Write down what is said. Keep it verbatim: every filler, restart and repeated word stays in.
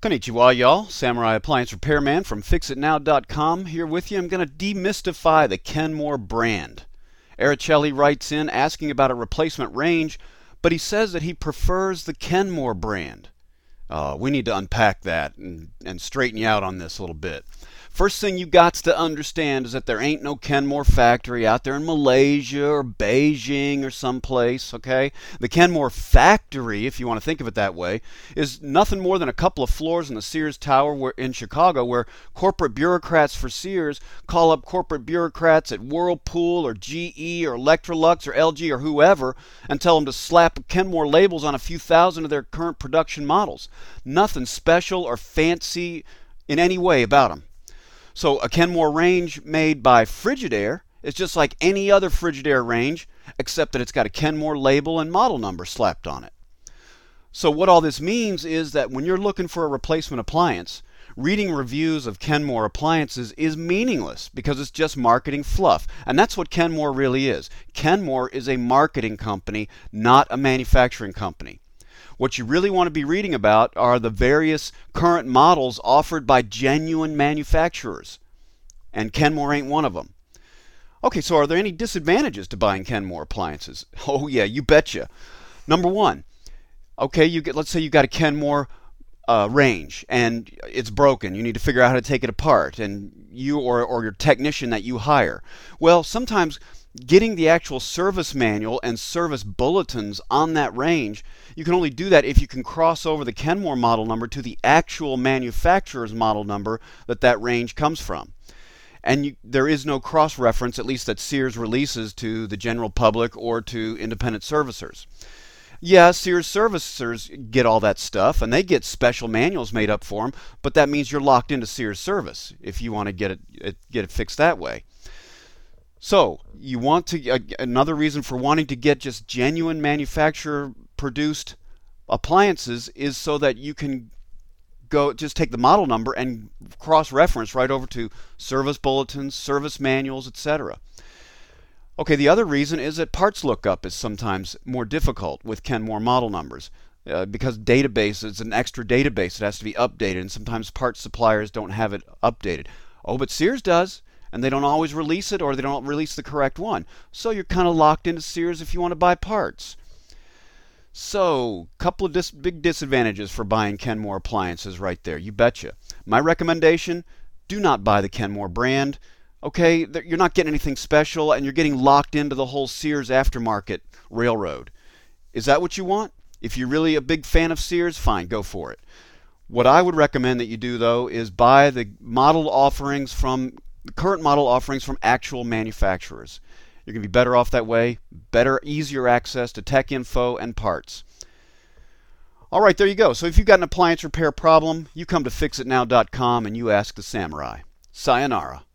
Konnichiwa, y'all. Samurai Appliance Repairman from Fix It Now dot com here with you. I'm going to demystify the Kenmore brand. Aricelli writes in asking about a replacement range, but he says that he prefers the Kenmore brand. Uh, we need to unpack that and, and straighten you out on this a little bit. First thing you got to understand is that there ain't no Kenmore factory out there in Malaysia or Beijing or someplace, okay? The Kenmore factory, if you want to think of it that way, is nothing more than a couple of floors in the Sears Tower where, in Chicago, where corporate bureaucrats for Sears call up corporate bureaucrats at Whirlpool or G E or Electrolux or L G or whoever and tell them to slap Kenmore labels on a few thousand of their current production models. Nothing special or fancy in any way about them. So a Kenmore range made by Frigidaire is just like any other Frigidaire range, except that it's got a Kenmore label and model number slapped on it. So what all this means is that when you're looking for a replacement appliance, reading reviews of Kenmore appliances is meaningless because it's just marketing fluff. And that's what Kenmore really is. Kenmore is a marketing company, not a manufacturing company. What you really want to be reading about are the various current models offered by genuine manufacturers. And Kenmore ain't one of them. Okay, so are there any disadvantages to buying Kenmore appliances? Oh yeah, you betcha. Number one, okay, you get, let's say you got a Kenmore uh, range and it's broken. You need to figure out how to take it apart, and you or, or your technician that you hire. Well, sometimes getting the actual service manual and service bulletins on that range, you can only do that if you can cross over the Kenmore model number to the actual manufacturer's model number that that range comes from. And you, there is no cross-reference, at least that Sears releases to the general public or to independent servicers. Yeah, Sears servicers get all that stuff, and they get special manuals made up for them, but that means you're locked into Sears service if you want to get it, it, get it fixed that way. So, you want to, uh, another reason for wanting to get just genuine manufacturer produced appliances is so that you can go, just take the model number and cross-reference right over to service bulletins, service manuals, et cetera. Okay, the other reason is that parts lookup is sometimes more difficult with Kenmore model numbers. Uh, because database is an extra database, it has to be updated, and sometimes parts suppliers don't have it updated. Oh, but Sears does. And they don't always release it, or they don't release the correct one. So you're kind of locked into Sears if you want to buy parts. So, a couple of dis big disadvantages for buying Kenmore appliances right there. You betcha. My recommendation, do not buy the Kenmore brand. Okay, you're not getting anything special, and you're getting locked into the whole Sears aftermarket railroad. Is that what you want? If you're really a big fan of Sears, fine, go for it. What I would recommend that you do, though, is buy the model offerings from the current model offerings from actual manufacturers. You're going to be better off that way, better, easier access to tech info and parts. All right, there you go. So if you've got an appliance repair problem, you come to Fix It Now dot com and you ask the Samurai. Sayonara.